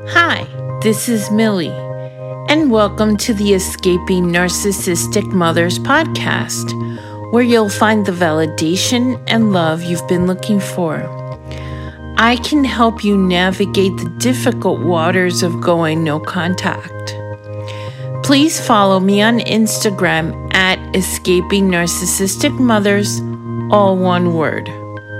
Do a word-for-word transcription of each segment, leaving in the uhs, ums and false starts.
Hi, this is Millie, and welcome to the Escaping Narcissistic Mothers podcast, where you'll find the validation and love you've been looking for. I can help you navigate the difficult waters of going no contact. Please follow me on Instagram at Escaping Narcissistic Mothers, all one word.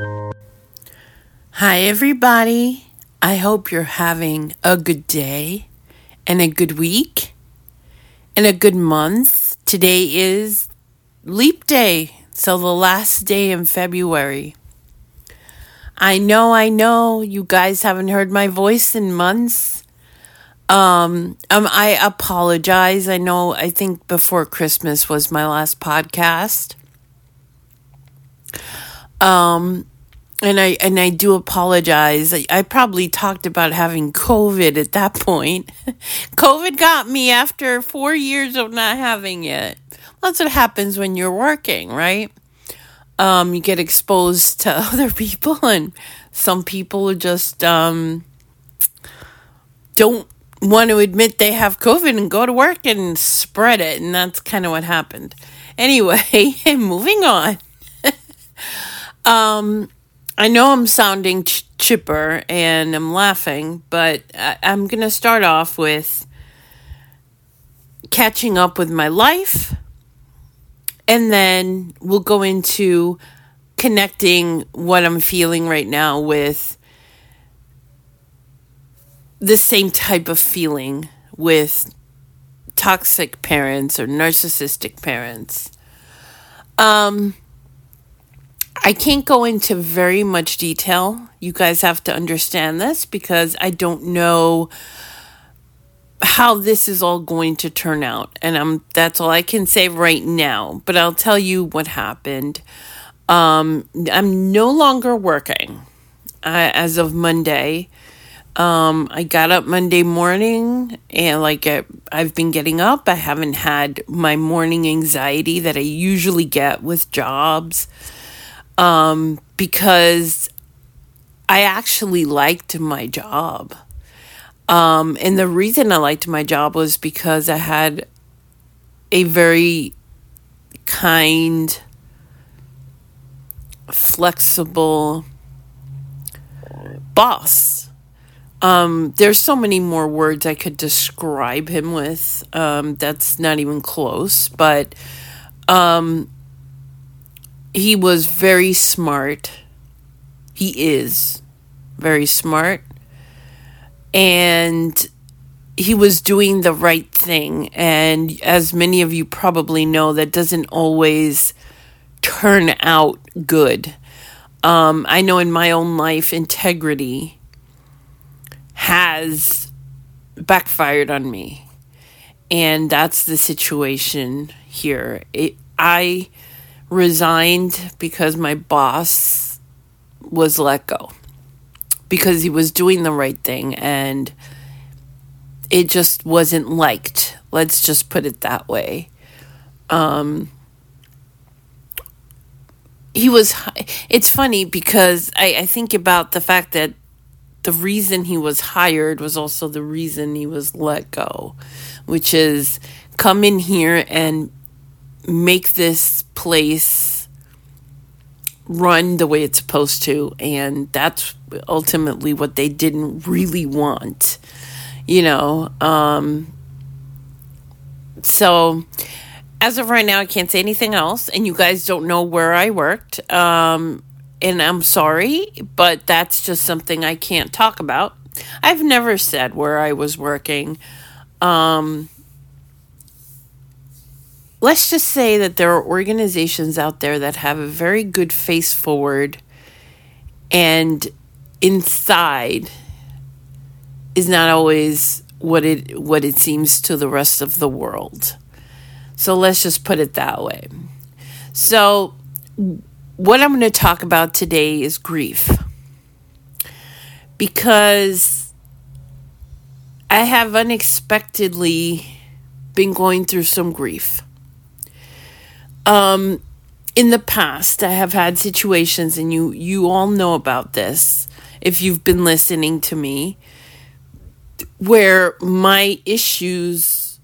Hi, everybody. I hope you're having a good day and a good week and a good month. Today is Leap Day, so the last day in February. I know, I know, you guys haven't heard my voice in months. Um, um, I apologize. I know, I think before Christmas was my last podcast. Um... And I and I do apologize. I, I probably talked about having COVID at that point. COVID got me after four years of not having it. That's what happens when you're working, right? Um, you get exposed to other people, and some people just um, don't want to admit they have COVID and go to work and spread it. And that's kind of what happened. Anyway, moving on. um... I know I'm sounding ch- chipper and I'm laughing, but I- I'm going to start off with catching up with my life, and then we'll go into connecting what I'm feeling right now with the same type of feeling with toxic parents or narcissistic parents. Um... I can't go into very much detail. You guys have to understand this because I don't know how this is all going to turn out. And I'm that's all I can say right now. But I'll tell you what happened. Um, I'm no longer working uh, as of Monday. Um, I got up Monday morning and like I, I've been getting up. I haven't had my morning anxiety that I usually get with jobs. Um, because I actually liked my job. Um, and the reason I liked my job was because I had a very kind, flexible boss. Um, there's so many more words I could describe him with. Um, that's not even close, but, um, he was very smart. He is very smart. And he was doing the right thing. And as many of you probably know, that doesn't always turn out good. Um, I know in my own life, integrity has backfired on me. And that's the situation here. It, I... resigned because my boss was let go because he was doing the right thing and it just wasn't liked. Let's just put it that way. Um, he was, it's funny because I, I think about the fact that the reason he was hired was also the reason he was let go, which is come in here and make this place run the way it's supposed to, and that's ultimately what they didn't really want, you know. Um, so as of right now, I can't say anything else, and you guys don't know where I worked, um, and I'm sorry, but that's just something I can't talk about. I've never said where I was working. Um, Let's just say that there are organizations out there that have a very good face forward and inside is not always what it what it seems to the rest of the world. So let's just put it that way. So what I'm going to talk about today is grief. Because I have unexpectedly been going through some grief. Um, in the past, I have had situations, and you, you all know about this if you've been listening to me, where my issues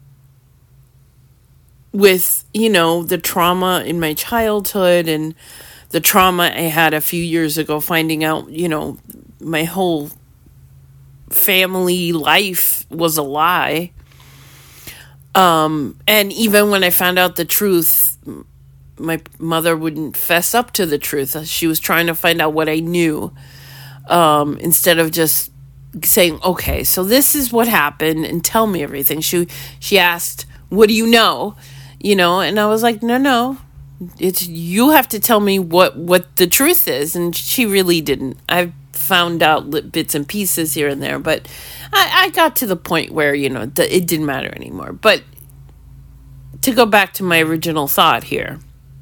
with, you know, the trauma in my childhood and the trauma I had a few years ago, finding out, you know, my whole family life was a lie. Um, and even when I found out the truth, my mother wouldn't fess up to the truth. She was trying to find out what I knew, um, instead of just saying, okay, so this is what happened and tell me everything. She, she asked, what do you know? You know, and I was like, no, no, it's, you have to tell me what, what the truth is. And she really didn't. I found out bits and pieces here and there, but I, I got to the point where, you know, the, it didn't matter anymore. But to go back to my original thought here,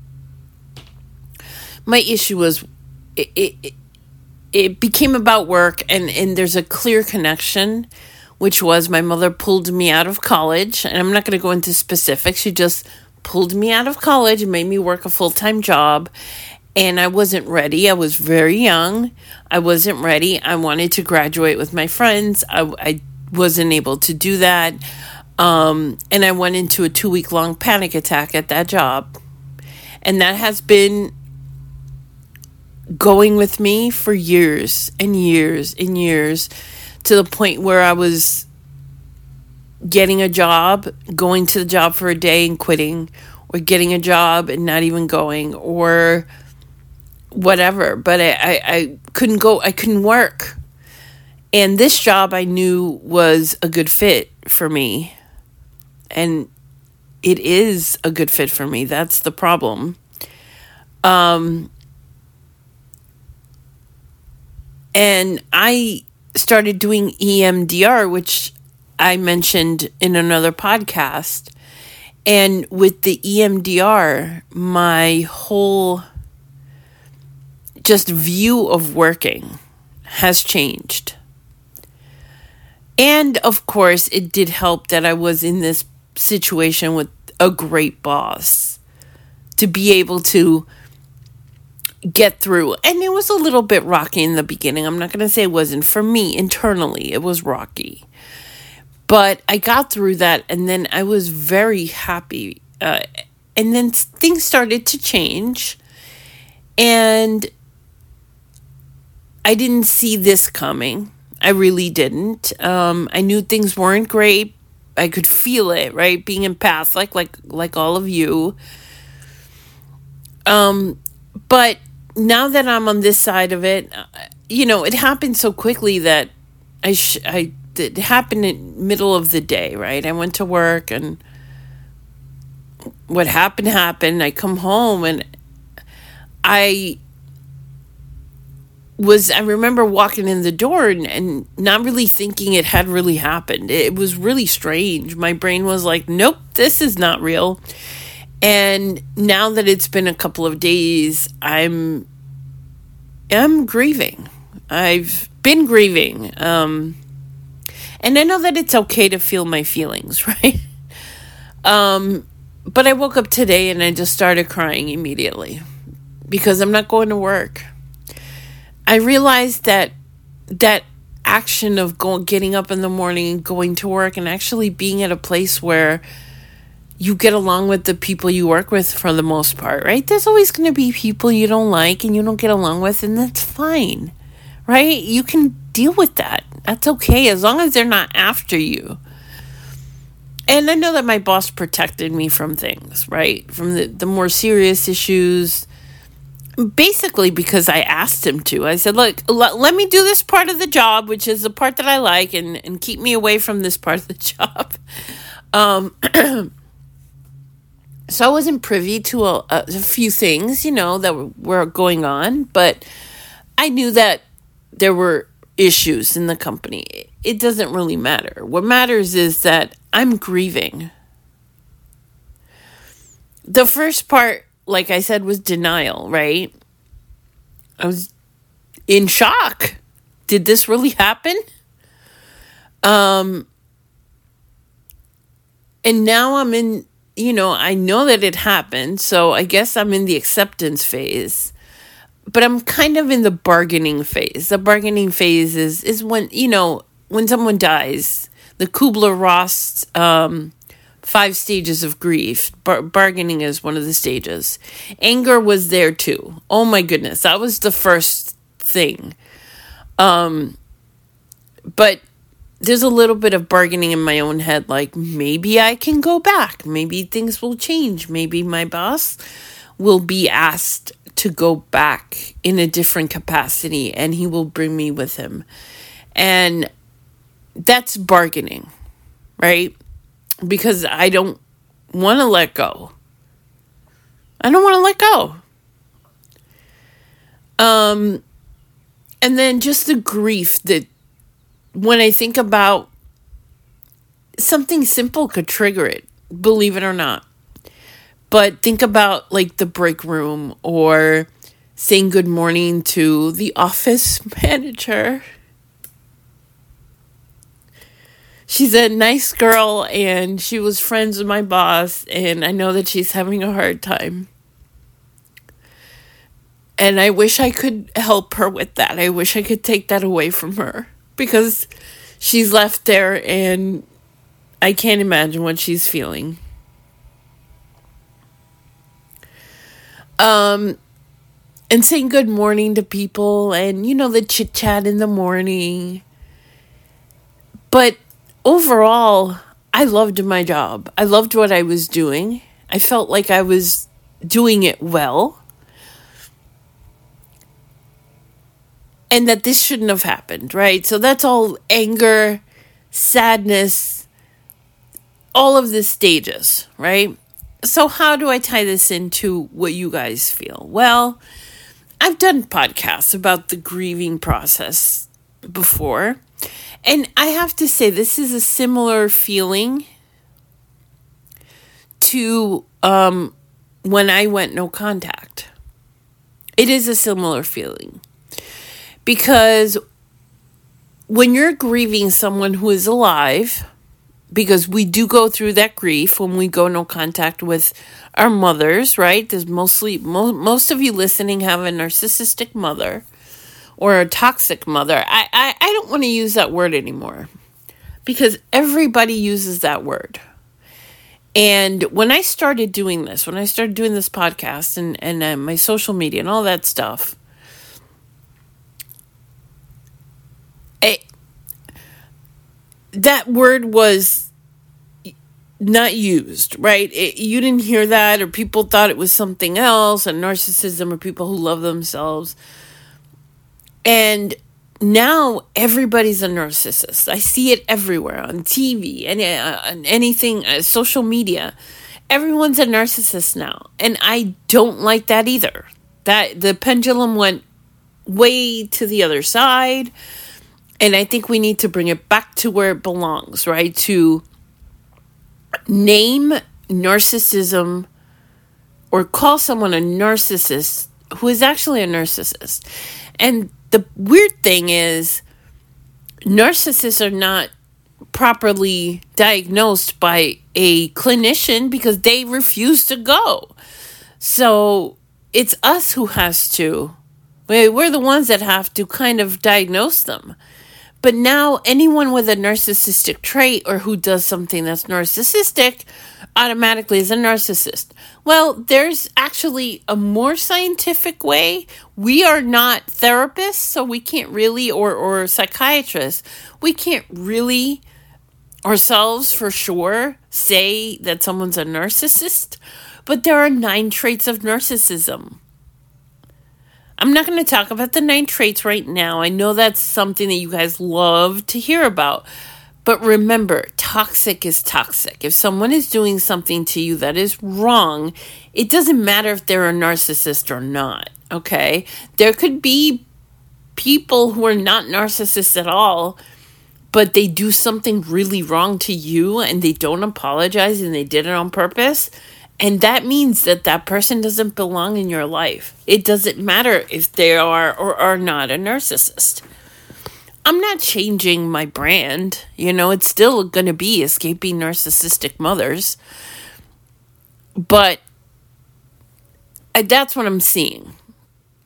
my issue was it, it, it became about work, and, and there's a clear connection, which was my mother pulled me out of college, and I'm not going to go into specifics. She just pulled me out of college and made me work a full-time job, and I wasn't ready. I was very young. I wasn't ready. I wanted to graduate with my friends. I, I wasn't able to do that, um, and I went into a two-week-long panic attack at that job, and that has been going with me for years and years and years, to the point where I was getting a job, going to the job for a day and quitting, or getting a job and not even going, or whatever. But I, I, I couldn't go, I couldn't work. And this job I knew was a good fit for me. And it is a good fit for me. That's the problem. Um, and I started doing E M D R, which I mentioned in another podcast. And with the E M D R, my whole just view of working has changed. And of course, it did help that I was in this situation with a great boss to be able to get through. And it was a little bit rocky in the beginning. I'm not going to say it wasn't. For me, internally, it was rocky. But I got through that, and then I was very happy. Uh, and then things started to change. And I didn't see this coming. I really didn't. Um, I knew things weren't great. I could feel it, right? Being empath, like like like all of you. Um, but now that I'm on this side of it, you know, it happened so quickly that I sh- I it happened in the middle of the day, right? I went to work, and what happened happened. I come home, and I was, I remember walking in the door and, and not really thinking it had really happened. It was really strange. My brain was like, nope, this is not real. And now that it's been a couple of days, I'm, I'm grieving. I've been grieving. Um, and I know that it's okay to feel my feelings, right? Um, but I woke up today and I just started crying immediately because I'm not going to work. I realized that that action of going, getting up in the morning and going to work and actually being at a place where you get along with the people you work with for the most part, right? There's always going to be people you don't like and you don't get along with, and that's fine, right? You can deal with that. That's okay, as long as they're not after you. And I know that my boss protected me from things, right? From the, the more serious issues, basically because I asked him to. I said, look, l- let me do this part of the job, which is the part that I like, and, and keep me away from this part of the job. Um, so I wasn't privy to a, a few things, you know, that were, were going on, but I knew that there were issues in the company. It doesn't really matter. What matters is that I'm grieving. The first part, like I said, was denial, right? I was in shock. Did this really happen? Um, and now I'm in, you know, I know that it happened, so I guess I'm in the acceptance phase. But I'm kind of in the bargaining phase. The bargaining phase is, is when, you know, when someone dies, the Kubler-Ross um, five stages of grief, bar- bargaining is one of the stages. Anger was there too. Oh my goodness, that was the first thing. Um, but there's a little bit of bargaining in my own head, like maybe I can go back. Maybe things will change. Maybe my boss will be asked to go back in a different capacity and he will bring me with him. And that's bargaining, right? Because I don't want to let go. I don't want to let go. Um, and then just the grief that when I think about something simple could trigger it, believe it or not. But think about like the break room or saying good morning to the office manager. She's a nice girl and she was friends with my boss, and I know that she's having a hard time. And I wish I could help her with that. I wish I could take that away from her because she's left there and I can't imagine what she's feeling. Um, and saying good morning to people and, you know, the chit chat in the morning. But overall, I loved my job. I loved what I was doing. I felt like I was doing it well. And that this shouldn't have happened, right? So that's all anger, sadness, all of the stages, right? So how do I tie this into what you guys feel? Well, I've done podcasts about the grieving process before. And I have to say, this is a similar feeling to um, when I went no contact. It is a similar feeling. Because when you're grieving someone who is alive, because we do go through that grief when we go no contact with our mothers, right? There's mostly, mo- most of you listening have a narcissistic mother or a toxic mother. I, I, I don't want to use that word anymore because everybody uses that word. And when I started doing this, when I started doing this podcast and, and uh, my social media and all that stuff, it, that word was not used, right? It, you didn't hear that, or people thought it was something else, and narcissism, or people who love themselves. And now everybody's a narcissist. I see it everywhere on T V and uh, on anything, uh, social media. Everyone's a narcissist now, and I don't like that either. That the pendulum went way to the other side. And I think we need to bring it back to where it belongs, right? To name narcissism or call someone a narcissist who is actually a narcissist. And the weird thing is, narcissists are not properly diagnosed by a clinician because they refuse to go. So it's us who has to. We're the ones that have to kind of diagnose them. But now anyone with a narcissistic trait or who does something that's narcissistic automatically is a narcissist. Well, there's actually a more scientific way. We are not therapists, so we can't really, or, or psychiatrists, we can't really ourselves for sure say that someone's a narcissist. But there are nine traits of narcissism. I'm not going to talk about the nine traits right now. I know that's something that you guys love to hear about. But remember, toxic is toxic. If someone is doing something to you that is wrong, it doesn't matter if they're a narcissist or not, okay? There could be people who are not narcissists at all, but they do something really wrong to you and they don't apologize and they did it on purpose. And that means that that person doesn't belong in your life. It doesn't matter if they are or are not a narcissist. I'm not changing my brand. You know, it's still going to be Escaping Narcissistic Mothers. But that's what I'm seeing.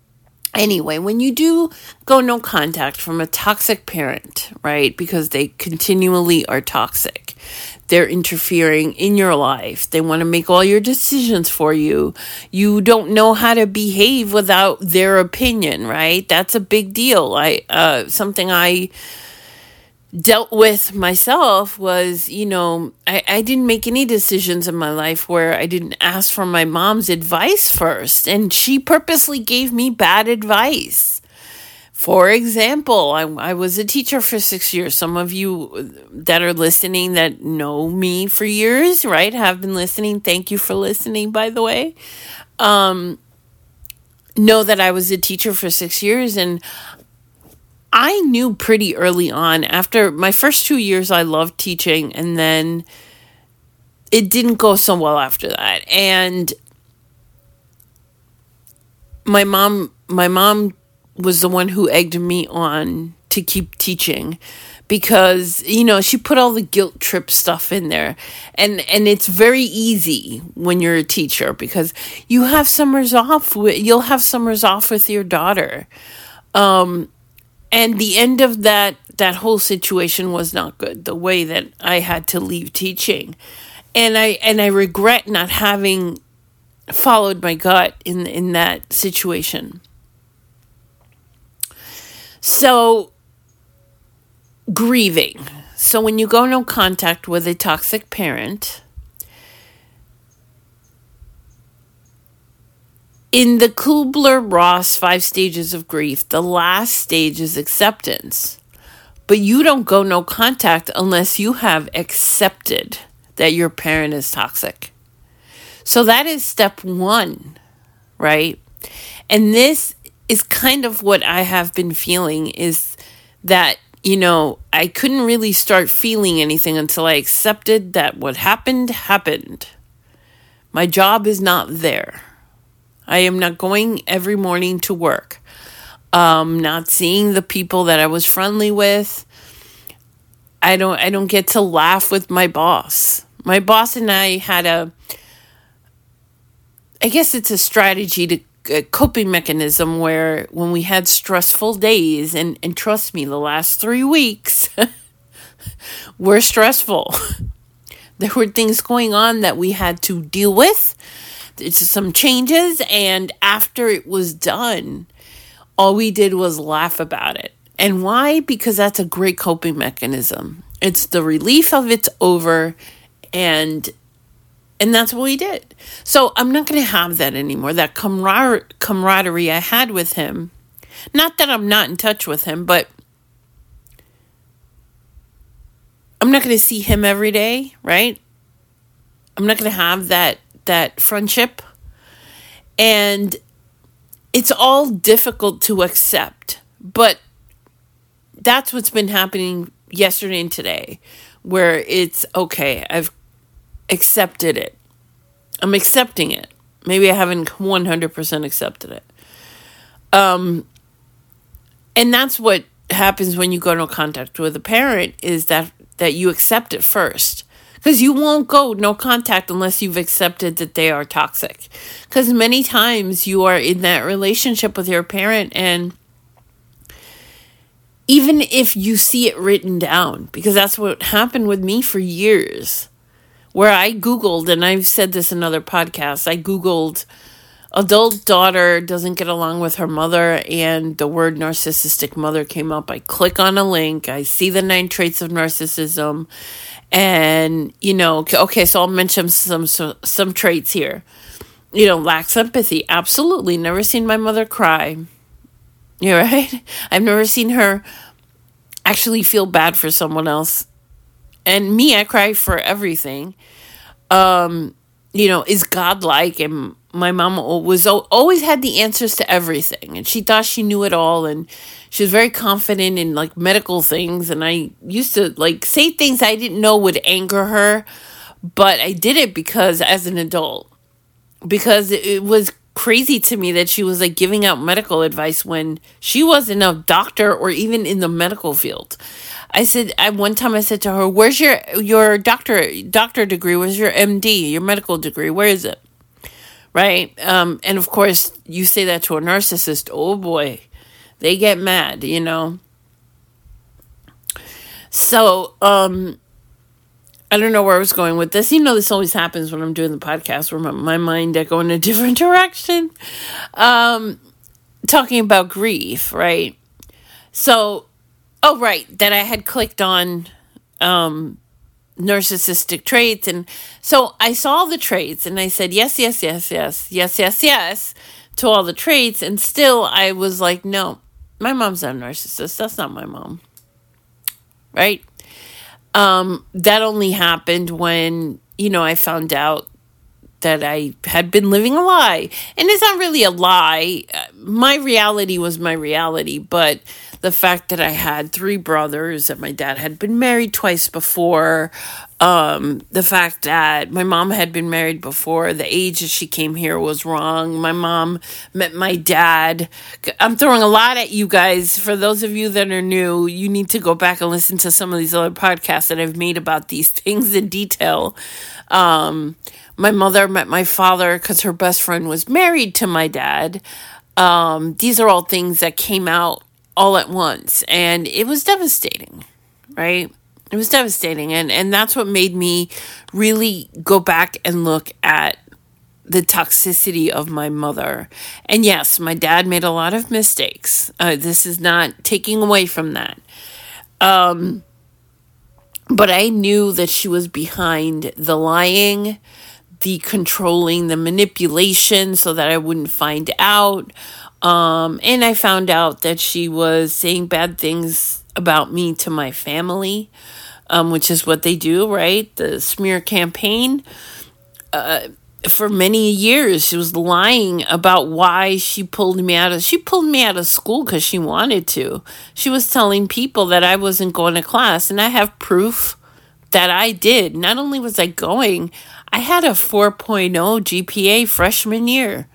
Anyway, when you do go no contact from a toxic parent, right, because they continually are toxic, they're interfering in your life, they want to make all your decisions for you, you don't know how to behave without their opinion, right? That's a big deal. I uh, something I dealt with myself was, you know, I, I didn't make any decisions in my life where I didn't ask for my mom's advice first. And she purposely gave me bad advice. For example, I, I was a teacher for six years. Some of you that are listening that know me for years, right, have been listening. Thank you for listening, by the way. Um, know that I was a teacher for six years and I knew pretty early on, after my first two years, I loved teaching, and then it didn't go so well after that. And my mom, my mom was the one who egged me on to keep teaching because, you know, she put all the guilt trip stuff in there. And, and it's very easy when you're a teacher because you have summers off. With, you'll have summers off with your daughter. Um, And the end of that, that whole situation was not good, the way that I had to leave teaching. And I and I regret not having followed my gut in, in that situation. So, grieving. So when you go no contact with a toxic parent, in the Kubler-Ross five stages of grief, the last stage is acceptance. But you don't go no contact unless you have accepted that your parent is toxic. So that is step one, right? And this is kind of what I have been feeling is that, you know, I couldn't really start feeling anything until I accepted that what happened, happened. My job is not there. I am not going every morning to work. Um, not seeing the people that I was friendly with. I don't I don't get to laugh with my boss. My boss and I had a, I guess it's a strategy to a coping mechanism where when we had stressful days, and, and trust me, the last three weeks were stressful. There were things going on that we had to deal with. It's some changes, and after it was done, all we did was laugh about it. And why? Because that's a great coping mechanism. It's the relief of it's over, and and that's what we did. So I'm not going to have that anymore, that camar- camaraderie I had with him. Not that I'm not in touch with him, but I'm not going to see him every day, right? I'm not going to have that that friendship. And it's all difficult to accept. But that's what's been happening yesterday and today, where it's okay, I've accepted it. I'm accepting it. Maybe I haven't one hundred percent accepted it. Um, and that's what happens when you go no contact with a parent, is that, that you accept it first. Because you won't go no contact unless you've accepted that they are toxic. Because many times you are in that relationship with your parent, and even if you see it written down, because that's what happened with me for years, where I Googled, and I've said this in other podcasts, I Googled adult daughter doesn't get along with her mother, and the word narcissistic mother came up. I click on a link, I see the nine traits of narcissism, and, you know, okay, so I'll mention some, some, some traits here. You know, lacks empathy. Absolutely. Never seen my mother cry. You're right. I've never seen her actually feel bad for someone else. And me, I cry for everything. Um, you know, is godlike, and my mom was always had the answers to everything, and she thought she knew it all, and she was very confident in like medical things, and I used to like say things I didn't know would anger her, but I did it because as an adult, because it was crazy to me that she was like giving out medical advice when she wasn't a doctor or even in the medical field. I said, I one time I said to her, where's your, your doctor, doctor degree? Where's your M D, your medical degree? Where is it? right? Um, and of course, you say that to a narcissist, oh boy, they get mad, you know? So, um, I don't know where I was going with this. You know, this always happens when I'm doing the podcast where my, my mind I go in a different direction. Um, talking about grief, right? So, oh, right, that I had clicked on um, narcissistic traits. And so I saw the traits and I said, yes, yes, yes, yes, yes, yes, yes, to all the traits. And still I was like, no, my mom's not a narcissist. That's not my mom. Right? Um, that only happened when, you know, I found out that I had been living a lie. And it's not really a lie. My reality was my reality, but the fact that I had three brothers, that my dad had been married twice before, um, the fact that my mom had been married before, the age that she came here was wrong. My mom met my dad. I'm throwing a lot at you guys. For those of you that are new, you need to go back and listen to some of these other podcasts that I've made about these things in detail. Um, my mother met my father because her best friend was married to my dad. Um, these are all things that came out all at once, and it was devastating, right? It was devastating, and, and that's what made me really go back and look at the toxicity of my mother. And yes, my dad made a lot of mistakes. Uh, this is not taking away from that. Um, but I knew that she was behind the lying, the controlling, the manipulation so that I wouldn't find out. Um, and I found out that she was saying bad things about me to my family, um, which is what they do, right? The smear campaign. Uh, for many years, she was lying about why she pulled me out of, she pulled me out of school because she wanted to. She was telling people that I wasn't going to class, and I have proof that I did. Not only was I going, I had a four point oh G P A freshman year.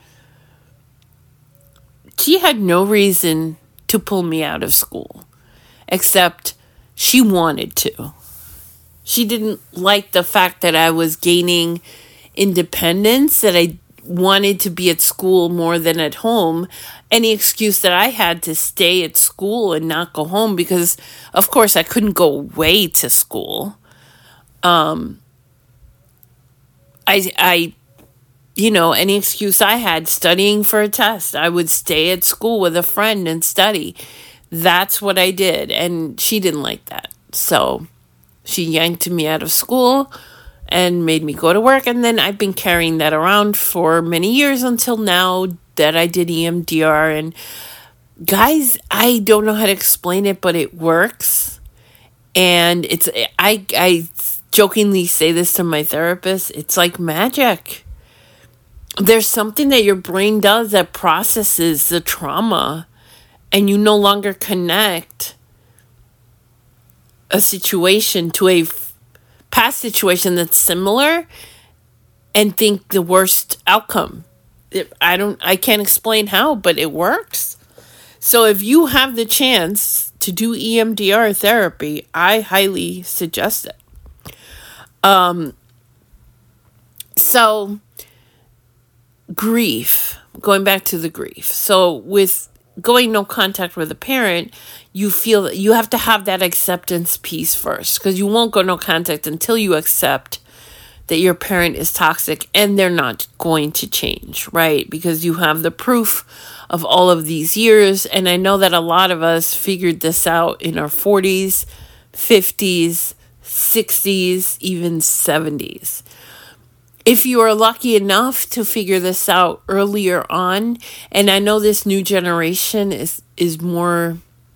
She had no reason to pull me out of school, except she wanted to. She didn't like the fact that I was gaining independence, that I wanted to be at school more than at home. Any excuse that I had to stay at school and not go home, because, of course, I couldn't go away to school. Um, I, I, you know, any excuse I had, studying for a test, I would stay at school with a friend and study. That's what I did. And she didn't like that. So she yanked me out of school and made me go to work. And then I've been carrying that around for many years until now that I did E M D R. And guys, I don't know how to explain it, but it works. And it's, I, I jokingly say this to my therapist, it's like magic. There's something that your brain does that processes the trauma, and you no longer connect a situation to a f- past situation that's similar and think the worst outcome. It, I don't, I can't explain how, but it works. So if you have the chance to do E M D R therapy, I highly suggest it. Um, so grief, going back to the grief. So with going no contact with a parent, you feel that you have to have that acceptance piece first, because you won't go no contact until you accept that your parent is toxic and they're not going to change, right? Because you have the proof of all of these years. And I know that a lot of us figured this out in our forties, fifties, sixties, even seventies. If you are lucky enough to figure this out earlier on, and I know this new generation is, is more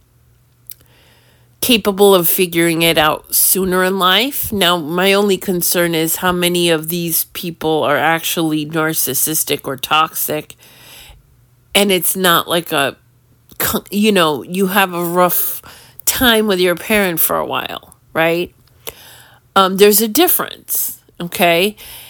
capable of figuring it out sooner in life. Now, my only concern is how many of these people are actually narcissistic or toxic, and it's not like a, you know, you have a rough time with your parent for a while, right? Um, there's a difference, okay?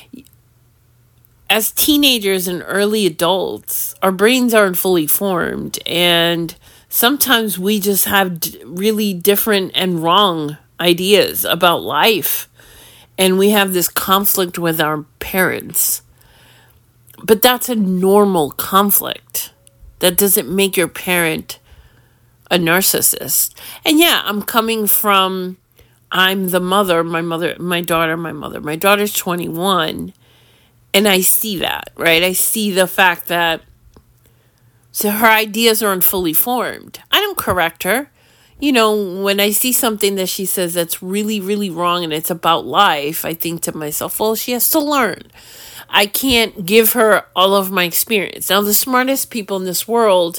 As teenagers and early adults, our brains aren't fully formed, and sometimes we just have d- really different and wrong ideas about life, and we have this conflict with our parents. But that's a normal conflict. That doesn't make your parent a narcissist. And yeah, I'm coming from, I'm the mother, my mother, my daughter, my mother. My daughter's twenty-one, and I see that, right? I see the fact that so her ideas aren't fully formed. I don't correct her. You know, when I see something that she says that's really, really wrong and it's about life, I think to myself, well, she has to learn. I can't give her all of my experience. Now, the smartest people in this world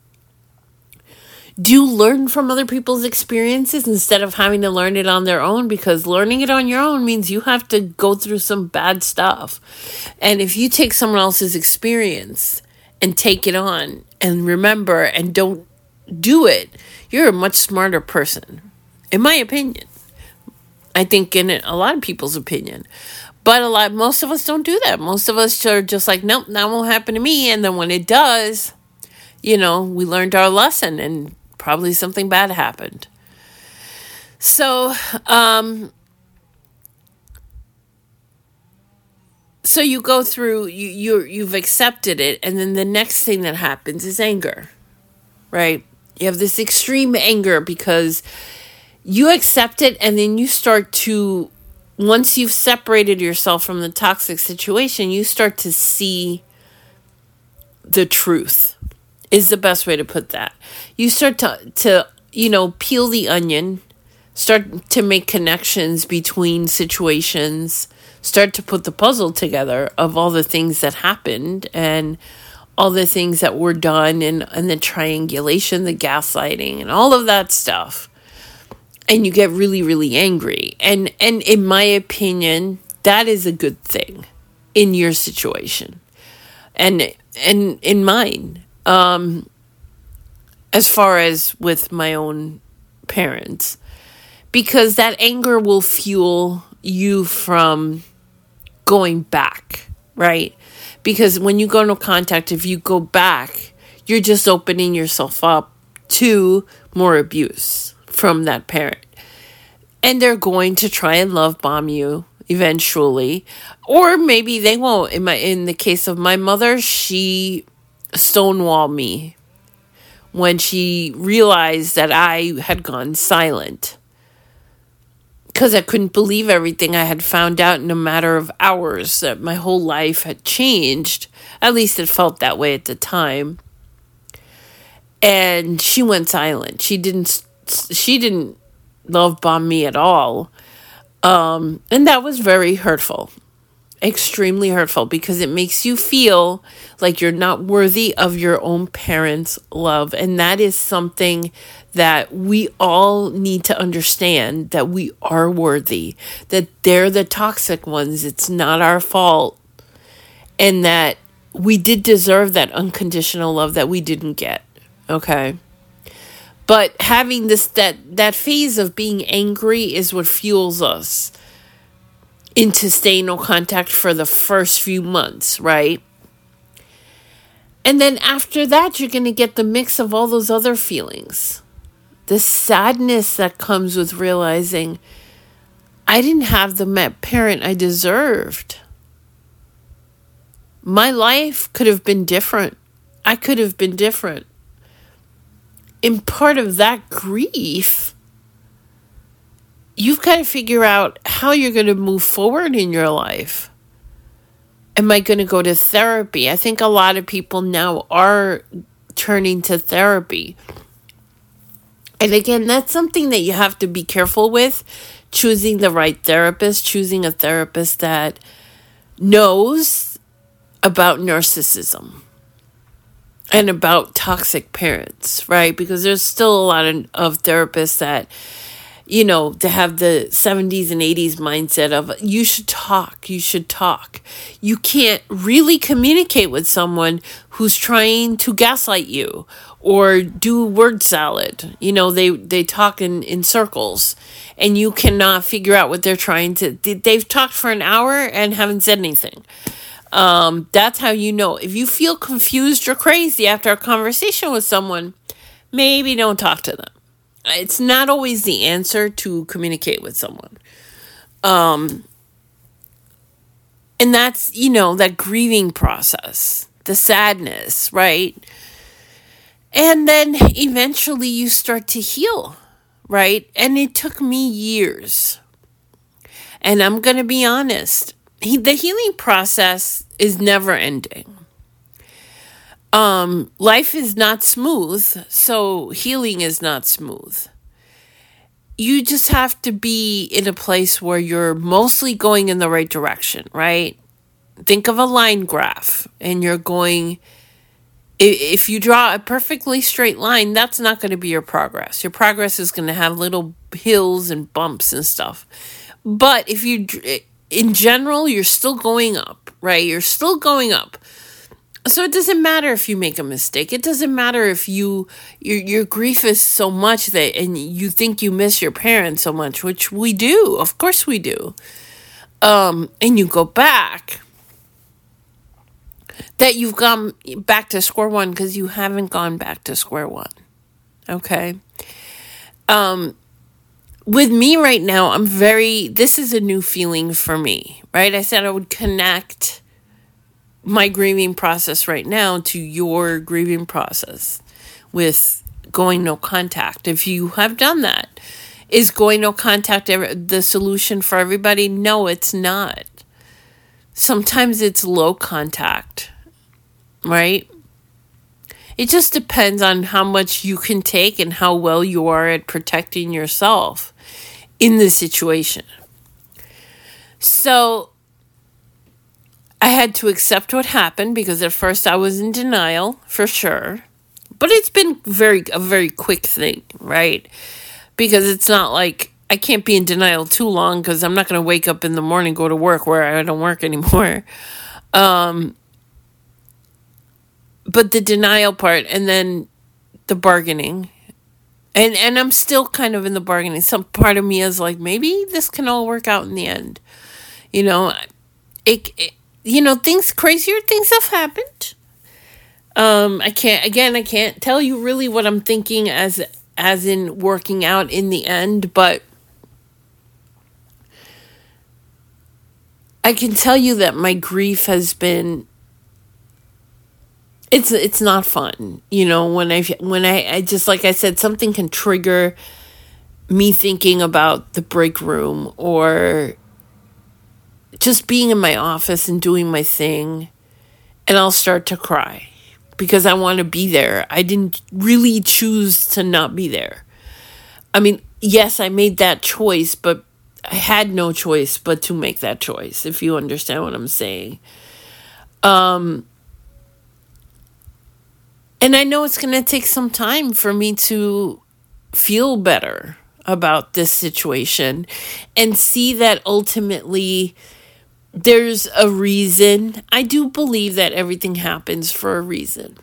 do learn from other people's experiences instead of having to learn it on their own, because learning it on your own means you have to go through some bad stuff. And if you take someone else's experience and take it on and remember and don't do it, you're a much smarter person, in my opinion. I think in a lot of people's opinion. But a lot, most of us don't do that. Most of us are just like, nope, that won't happen to me. And then when it does, you know, we learned our lesson and probably something bad happened. So, um, so you go through, you, you you've accepted it. And then the next thing that happens is anger, right? You have this extreme anger because you accept it, and then you start to, once you've separated yourself from the toxic situation, you start to see the truth, is the best way to put that. You start to, to, you know, peel the onion, start to make connections between situations, start to put the puzzle together of all the things that happened and all the things that were done, and, and the triangulation, the gaslighting, and all of that stuff. And you get really, really angry. And and in my opinion, that is a good thing in your situation. And and in mine. Um, as far as with my own parents. Because that anger will fuel you from going back, right? Because when you go into contact, if you go back, you're just opening yourself up to more abuse from that parent. And they're going to try and love bomb you eventually. Or maybe they won't. In my in the case of my mother, she stonewalled me when she realized that I had gone silent. Because I couldn't believe everything I had found out in a matter of hours, that my whole life had changed. At least it felt that way at the time. And she went silent. She didn't, she didn't love bomb me at all. Um, and that was very hurtful. Extremely hurtful, because it makes you feel like you're not worthy of your own parents' love. And that is something that we all need to understand, that we are worthy, that they're the toxic ones. It's not our fault. And that we did deserve that unconditional love that we didn't get. Okay. But having this, that, that phase of being angry is what fuels us into staying no contact for the first few months, right? And then after that, you're going to get the mix of all those other feelings. The sadness that comes with realizing I didn't have the parent I deserved. My life could have been different. I could have been different. And part of that grief, you've got to figure out how you're going to move forward in your life. Am I going to go to therapy? I think a lot of people now are turning to therapy. And again, that's something that you have to be careful with. Choosing the right therapist, choosing a therapist that knows about narcissism and about toxic parents, right? Because there's still a lot of, of therapists that, you know, to have the seventies and eighties mindset of you should talk, you should talk. You can't really communicate with someone who's trying to gaslight you or do word salad. You know, they, they talk in, in circles and you cannot figure out what they're trying to, they've talked for an hour and haven't said anything. Um, that's how you know. If you feel confused or crazy after a conversation with someone, maybe don't talk to them. It's not always the answer to communicate with someone. Um, And that's, you know, that grieving process, the sadness, right? And then eventually you start to heal, right? And it took me years. And I'm going to be honest, he, the healing process is never ending. Um, life is not smooth, so healing is not smooth. You just have to be in a place where you're mostly going in the right direction, right? Think of a line graph, and you're going, if you draw a perfectly straight line, that's not going to be your progress. Your progress is going to have little hills and bumps and stuff. But if you, in general, you're still going up, right? You're still going up. So it doesn't matter if you make a mistake. It doesn't matter if you your your grief is so much that and you think you miss your parents so much, which we do. Of course we do. Um, and you go back, that you've gone back to square one because you haven't gone back to square one. Okay? Um, with me right now, I'm very, this is a new feeling for me, right? I said I would connect my grieving process right now to your grieving process with going no contact. If you have done that, is going no contact ever the solution for everybody? No, it's not. Sometimes it's low contact, right? It just depends on how much you can take and how well you are at protecting yourself in this situation. So I had to accept what happened because at first I was in denial, for sure. But it's been very a very quick thing, right? Because it's not like I can't be in denial too long because I'm not going to wake up in the morning, go to work where I don't work anymore. Um, but the denial part and then the bargaining. And, and I'm still kind of in the bargaining. Some part of me is like, maybe this can all work out in the end. You know, it, it You know, things, crazier things have happened. Um, I can't, again, I can't tell you really what I'm thinking as, as in working out in the end, but I can tell you that my grief has been, it's, it's not fun. You know, when I, when I, I just, like I said, something can trigger me thinking about the break room or just being in my office and doing my thing, and I'll start to cry because I want to be there. I didn't really choose to not be there. I mean, yes, I made that choice, but I had no choice but to make that choice, if you understand what I'm saying. Um, and I know it's going to take some time for me to feel better about this situation and see that ultimately there's a reason. I do believe that everything happens for a reason.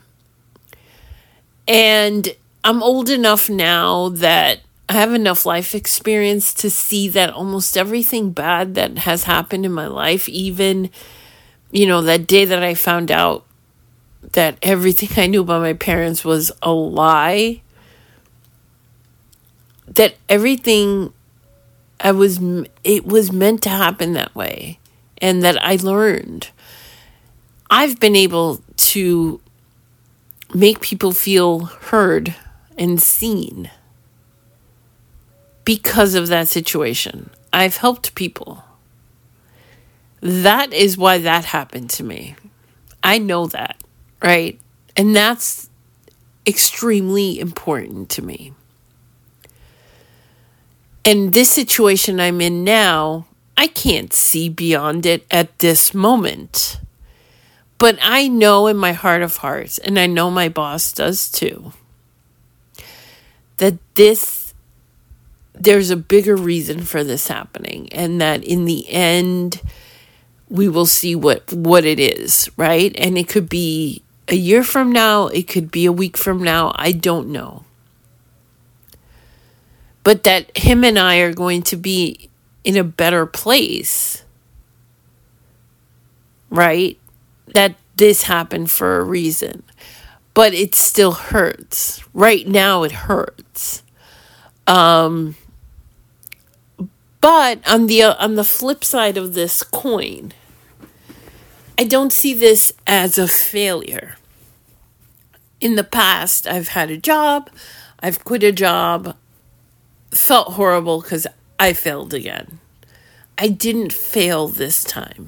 And I'm old enough now that I have enough life experience to see that almost everything bad that has happened in my life, even, you know, that day that I found out that everything I knew about my parents was a lie, that everything I was, it was meant to happen that way. And that I learned, I've been able to make people feel heard and seen because of that situation. I've helped people. That is why that happened to me. I know that, right? And that's extremely important to me. And this situation I'm in now, I can't see beyond it at this moment. But I know in my heart of hearts, and I know my boss does too, that this, there's a bigger reason for this happening. And that in the end, we will see what, what it is, right? And it could be a year from now. It could be a week from now. I don't know. But that him and I are going to be in a better place, right? That this happened for a reason, but it still hurts. Right now it hurts. Um, but on the, on the flip side of this coin, I don't see this as a failure. In the past, I've had a job, I've quit a job, felt horrible because I failed again. I didn't fail this time.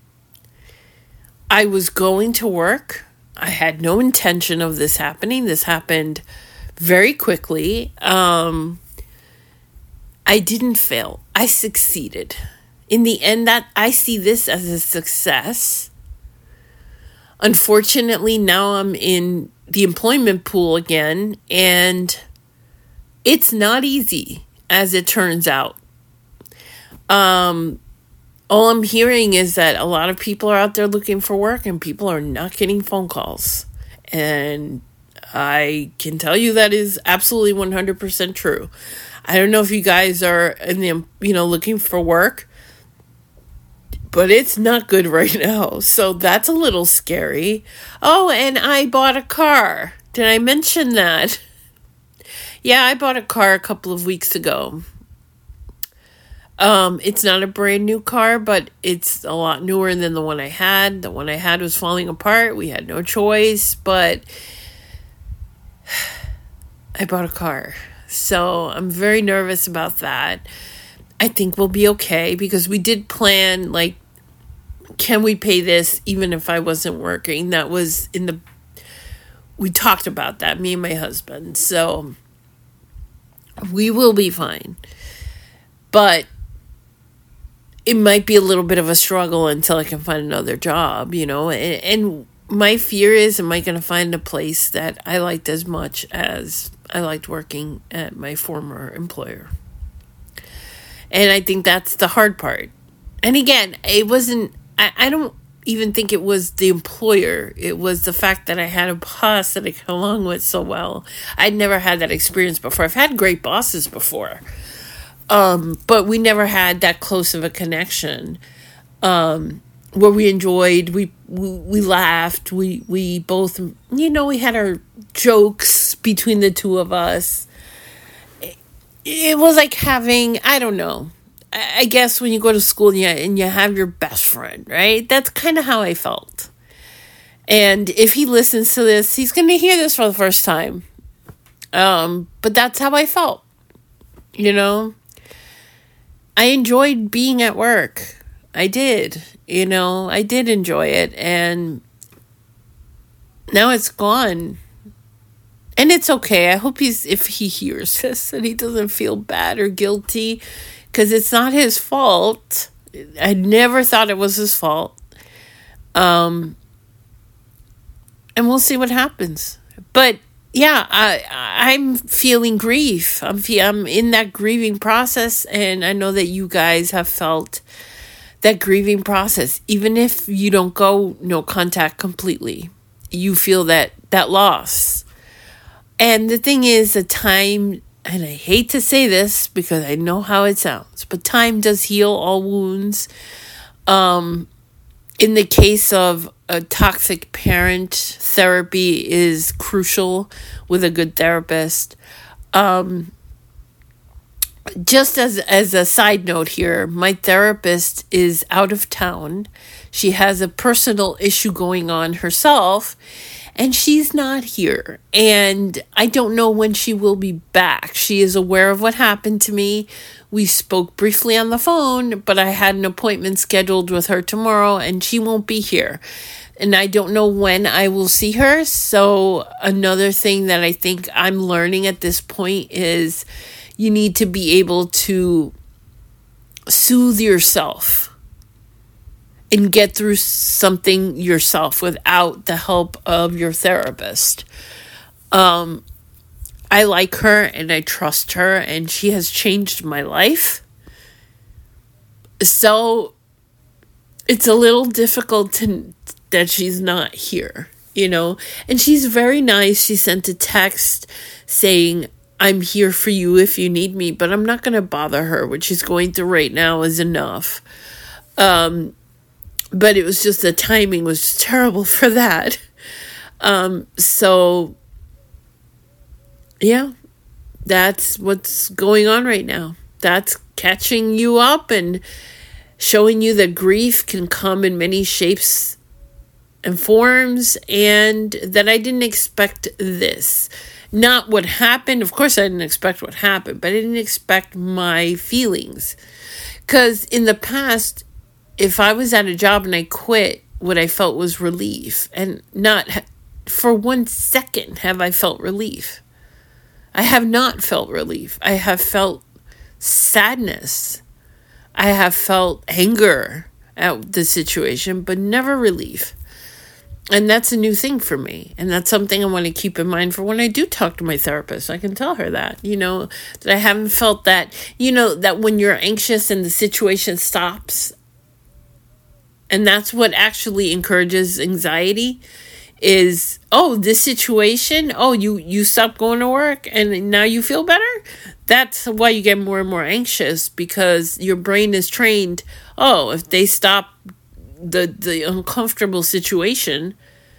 I was going to work. I had no intention of this happening. This happened very quickly. Um, I didn't fail. I succeeded. In the end, that I see this as a success. Unfortunately, now I'm in the employment pool again, and it's not easy, as it turns out. Um, all I'm hearing is that a lot of people are out there looking for work, and people are not getting phone calls. And I can tell you that is absolutely one hundred percent true. I don't know if you guys are in the, you know, looking for work, but it's not good right now. So that's a little scary. Oh, and I bought a car. Did I mention that? Yeah, I bought a car a couple of weeks ago. Um, it's not a brand new car, but it's a lot newer than the one I had. The one I had was falling apart. We had no choice, but I bought a car. So I'm very nervous about that. I think we'll be okay because we did plan, like, can we pay this even if I wasn't working? That was in the, we talked about that, me and my husband. So we will be fine. But it might be a little bit of a struggle until I can find another job, you know, and, and my fear is, am I going to find a place that I liked as much as I liked working at my former employer? And I think that's the hard part. And again, it wasn't, I, I don't even think it was the employer. It was the fact that I had a boss that I got along with so well. I'd never had that experience before. I've had great bosses before. Um, but we never had that close of a connection. Um, where we enjoyed, we, we, we laughed, we, we both, you know, we had our jokes between the two of us. It, it was like having, I don't know, I, I guess when you go to school and you, and you have your best friend, right? That's kind of how I felt. And if he listens to this, he's going to hear this for the first time. Um, but that's how I felt, you know? I enjoyed being at work. I did, you know, I did enjoy it, and now it's gone, and it's okay. I hope he's, if he hears this, that he doesn't feel bad or guilty, because it's not his fault. I never thought it was his fault, um, and we'll see what happens, but yeah, I, I'm feeling grief. I'm, fe- I'm in that grieving process, and I know that you guys have felt that grieving process. Even if you don't go no contact completely, you feel that, that loss. And the thing is, the time, and I hate to say this because I know how it sounds, but time does heal all wounds. Um, in the case of a toxic parent, therapy is crucial with a good therapist. Um, Just as as a side note here, my therapist is out of town. She has a personal issue going on herself, and she's not here. And I don't know when she will be back. She is aware of what happened to me. We spoke briefly on the phone, but I had an appointment scheduled with her tomorrow, and she won't be here. And I don't know when I will see her. So another thing that I think I'm learning at this point is you need to be able to soothe yourself and get through something yourself without the help of your therapist. Um, I like her and I trust her, and she has changed my life. So it's a little difficult to, that she's not here, you know, and she's very nice. She sent a text saying, I'm here for you if you need me, but I'm not going to bother her. What she's going through right now is enough. Um, but it was just the timing was terrible for that. Um, so, yeah, that's what's going on right now. That's catching you up and showing you that grief can come in many shapes and forms, and that I didn't expect this. Not what happened. Of course, I didn't expect what happened, but I didn't expect my feelings. Because in the past, if I was at a job and I quit, what I felt was relief. And not ha- for one second have I felt relief. I have not felt relief. I have felt sadness. I have felt anger at the situation, but never relief. And that's a new thing for me. And that's something I want to keep in mind for when I do talk to my therapist. I can tell her that, you know, that I haven't felt that, you know, that when you're anxious and the situation stops, and that's what actually encourages anxiety, is, oh, this situation, oh, you, you stopped going to work and now you feel better? That's why you get more and more anxious, because your brain is trained, oh, if they stop the the uncomfortable situation,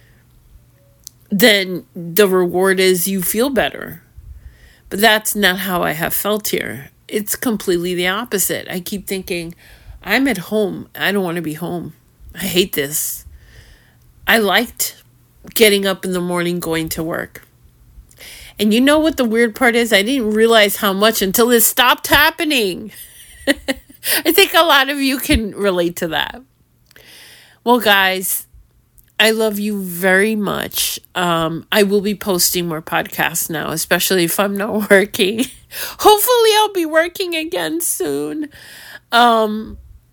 then the reward is you feel better. But that's not how I have felt here. It's completely the opposite. I keep thinking, I'm at home. I don't want to be home. I hate this. I liked getting up in the morning, going to work. And you know what the weird part is? I didn't realize how much until it stopped happening. I think a lot of you can relate to that. Well, guys, I love you very much. Um, I will be posting more podcasts now, especially if I'm not working. Hopefully, I'll be working again soon. Um,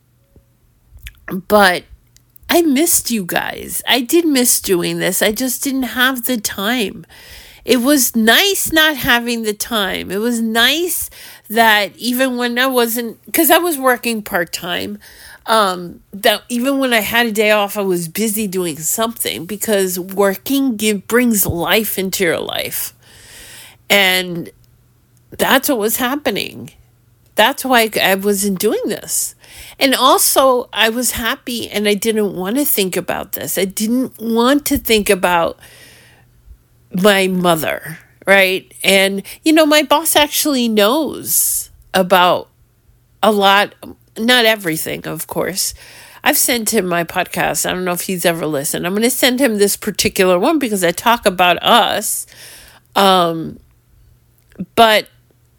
but I missed you guys. I did miss doing this. I just didn't have the time. It was nice not having the time. It was nice that even when I wasn't, because I was working part-time, um, that even when I had a day off, I was busy doing something, because working give, brings life into your life. And that's what was happening. That's why I wasn't doing this. And also, I was happy and I didn't want to think about this. I didn't want to think about my mother, right? And, you know, my boss actually knows about a lot, not everything, of course. I've sent him my podcast. I don't know if he's ever listened. I'm going to send him this particular one because I talk about us. Um, but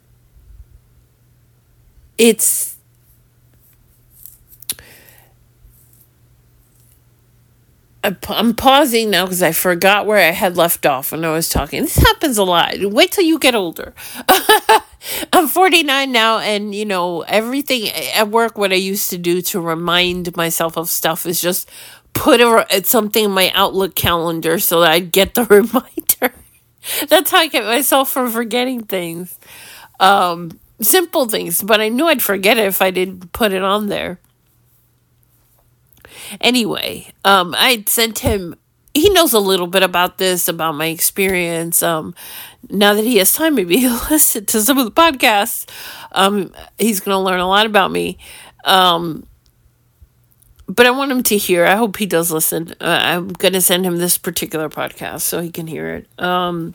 it's, I'm pausing now because I forgot where I had left off when I was talking. This happens a lot. Wait till you get older. I'm forty-nine now, and, you know, everything at work, what I used to do to remind myself of stuff is just put a, something in my Outlook calendar so that I'd get the reminder. That's how I get myself from forgetting things. Um, simple things, but I knew I'd forget it if I didn't put it on there. Anyway, um, I sent him, he knows a little bit about this, about my experience. Um, now that he has time, maybe he'll listen to some of the podcasts. Um, he's going to learn a lot about me. Um, but I want him to hear, I hope he does listen. Uh, I'm going to send him this particular podcast so he can hear it. Um,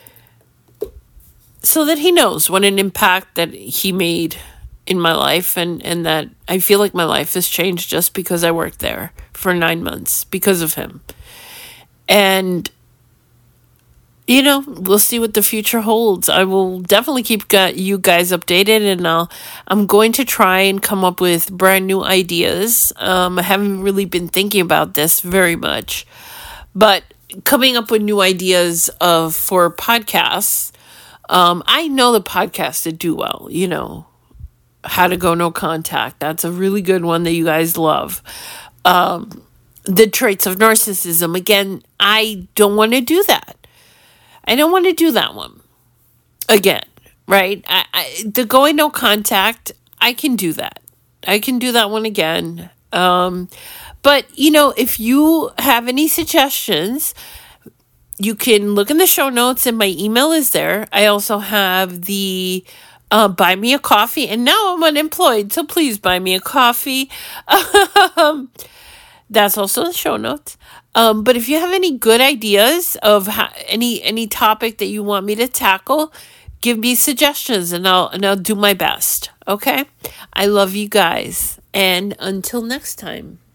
so that he knows what an impact that he made in my life, and, and that I feel like my life has changed just because I worked there for nine months because of him. And, you know, we'll see what the future holds. I will definitely keep got you guys updated, and I'll, I'm going to try and come up with brand new ideas. Um, I haven't really been thinking about this very much, but coming up with new ideas of for podcasts. Um, I know the podcasts that do well, you know, How to Go No Contact. That's a really good one that you guys love. Um, the Traits of Narcissism. Again, I don't want to do that. I don't want to do that one again, right? I, I, the Going No Contact, I can do that. I can do that one again. Um, but, you know, if you have any suggestions, you can look in the show notes, and my email is there. I also have the Uh, buy me a coffee, and now I'm unemployed, so please buy me a coffee. um, that's also the show notes. Um, but if you have any good ideas of how, any any topic that you want me to tackle, give me suggestions, and I'll and I'll do my best. Okay, I love you guys, and until next time.